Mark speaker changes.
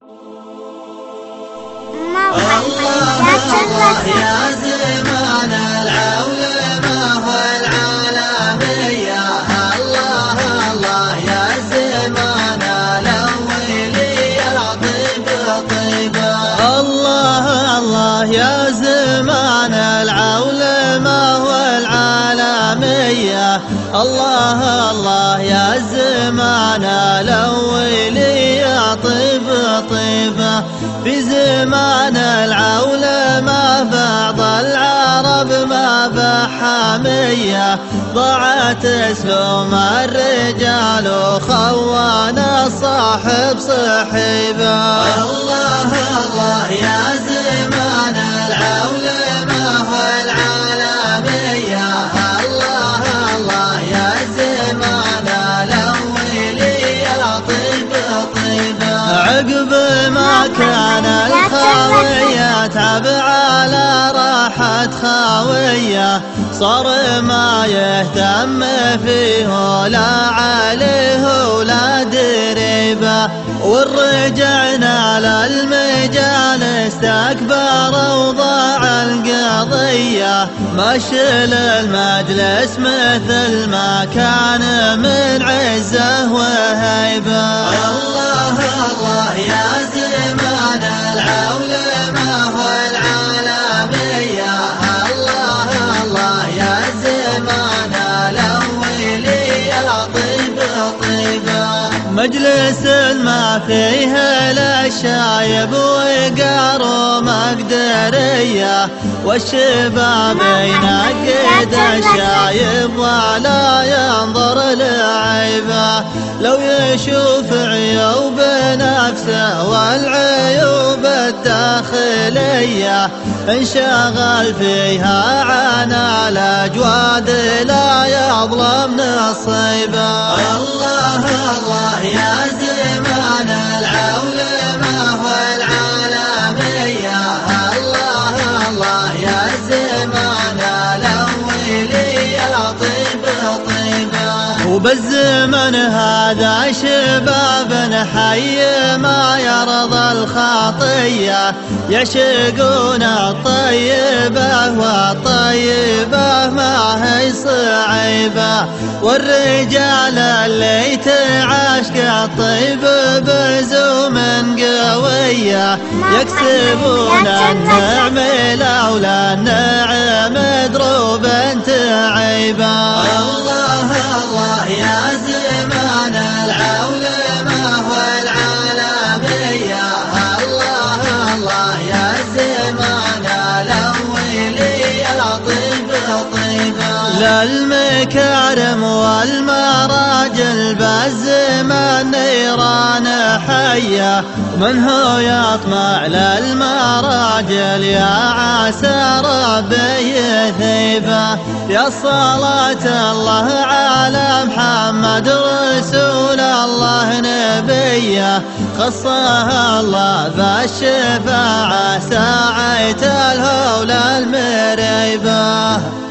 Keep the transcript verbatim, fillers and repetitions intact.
Speaker 1: الله يا زمان العولمة والعالمية، الله الله يا زمان الأولي الطيب طيبة، الله الله يا زمان العولمة والعالمية، الله الله يا زمان الأولي طيب طيبة. في زمان العولمة بعض العرب ما بحامية، ضاعت اسهم الرجال وخوانا صاحب صحيبة. الله الله يا زمان العولمة والعالمية، الله الله يا زمان الأولي الطيب طيبة. عقب ما كان الخاوية تعب على راحة خاوية، صار ما يهتم فيه لا عليه ولا دريبة، والرجعنا للمجال استكبر وضاع القضية، مشل المجلس مثل ما كان من عزه وهيبة. الله الله يا زمان العولمة والعالمية، الله الله يا زمان الأولي الطيب طيبة. مجلس ما فيه لا شايب وقار ومقدرية، والشباب ينقد الشايب ولا ينظر لعيبه، لو يشوف عيوب نفسه والعيوب الداخلية انشغل فيها عن الأجواد لا يظلم نصيبه. الله الله يا زمان العولمة والعالمية، الله الله يا زمان الأولي الطيب طيبة. وبالزمن هذا شباب حي ما يرضى الخطية، يعشقون الطيبة والطيبة ما هي صعيبة، والرجال اللي تعاشق الطيب بزوم قوية، يكسبون النعم لولا النعم دروب تعيبة. الله الله يا زمان العولمة والعالمية، الله الله يا زمان الأولي الطيب طيبة. للمكارم والمراجل بالزمان نيران حية، من هو يطمع للمراجل يا عسى ربي يثيبه. يا صلاة الله على محمد رسول الله نبيه، خصها الله بالشفاعة ساعة الهول المريبة.